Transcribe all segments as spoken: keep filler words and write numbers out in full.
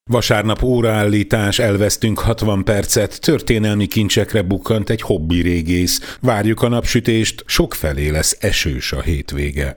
Vasárnap óraállítás, elvesztünk hatvan percet, történelmi kincsekre bukkant egy hobbi régész. Várjuk a napsütést, sokfelé lesz esős a hétvége.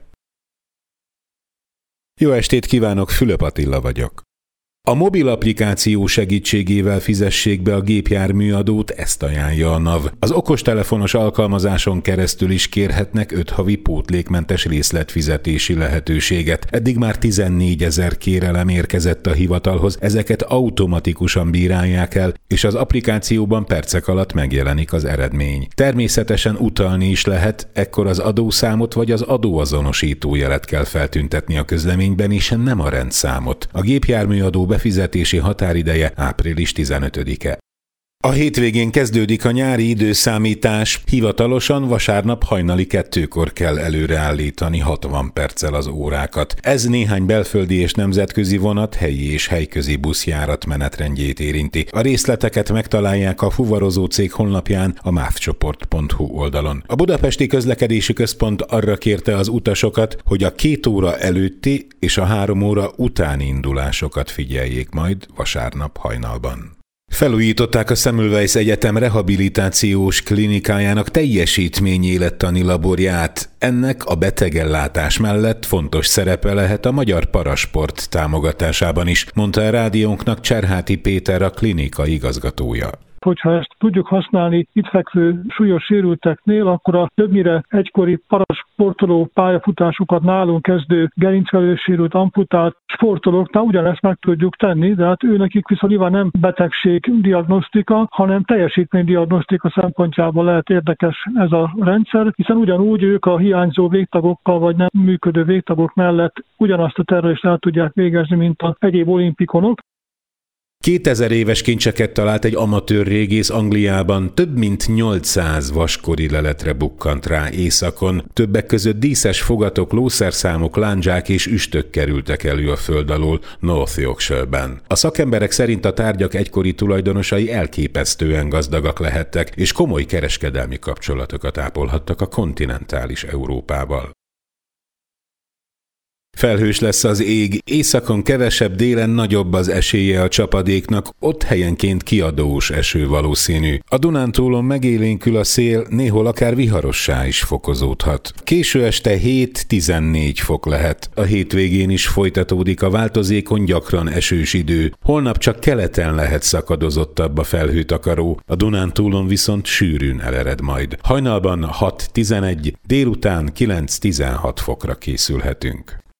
Jó estét kívánok, Fülöp Attila vagyok. A mobil applikáció segítségével fizessék be a gépjárműadót, ezt ajánlja a NAV. Az okostelefonos alkalmazáson keresztül is kérhetnek öt havi pótlékmentes részletfizetési lehetőséget. Eddig már tizennégyezer kérelem érkezett a hivatalhoz, ezeket automatikusan bírálják el, és az applikációban percek alatt megjelenik az eredmény. Természetesen utalni is lehet, ekkor az adószámot vagy az adóazonosító jelet kell feltüntetni a közleményben, és nem a rendszámot. A gépjárműadó befizetési határideje április tizenötödike. A hétvégén kezdődik a nyári időszámítás, hivatalosan vasárnap hajnali kettőkor kell előreállítani hatvan perccel az órákat. Ez néhány belföldi és nemzetközi vonat, helyi és helyközi buszjárat menetrendjét érinti. A részleteket megtalálják a fuvarozó cég honlapján, a mávcsoport pont hu oldalon. A Budapesti Közlekedési Központ arra kérte az utasokat, hogy a két óra előtti és a három óra utáni indulásokat figyeljék majd vasárnap hajnalban. Felújították a Semmelweis Egyetem rehabilitációs klinikájának teljesítményélettani laborját. Ennek a betegellátás mellett fontos szerepe lehet a magyar parasport támogatásában is, mondta a rádiónknak Cserháti Péter, a klinika igazgatója. Hogyha ezt tudjuk használni itt fekvő súlyos sérülteknél, akkor a többnyire egykori parasportoló pályafutásukat nálunk kezdő gerincvelő sérült amputált sportolóknál ugyanezt meg tudjuk tenni, de hát őnekik viszont nyilván nem betegségdiagnosztika, hanem teljesítménydiagnosztika szempontjából lehet érdekes ez a rendszer, hiszen ugyanúgy ők a hiányzó végtagokkal vagy nem működő végtagok mellett ugyanazt a terhelést el tudják végezni, mint az egyéb olimpikonok. kétezer éves kincseket talált egy amatőr régész Angliában, több mint nyolcszáz vaskori leletre bukkant rá északon, többek között díszes fogatok, lószerszámok, lándzsák és üstök kerültek elő a föld alól North Yorkshire-ben. A szakemberek szerint a tárgyak egykori tulajdonosai elképesztően gazdagak lehettek, és komoly kereskedelmi kapcsolatokat ápolhattak a kontinentális Európával. Felhős lesz az ég, északon kevesebb, délen nagyobb az esélye a csapadéknak, ott helyenként kiadós eső valószínű. A Dunántúlon megélénkül a szél, néhol akár viharossá is fokozódhat. Késő este hét-tizennégy fok lehet. A hétvégén is folytatódik a változékony, gyakran esős idő. Holnap csak keleten lehet szakadozottabb a felhőtakaró, a Dunántúlon viszont sűrűn elered majd. Hajnalban hat-tizenegy, délután kilenc-tizenhat fokra készülhetünk.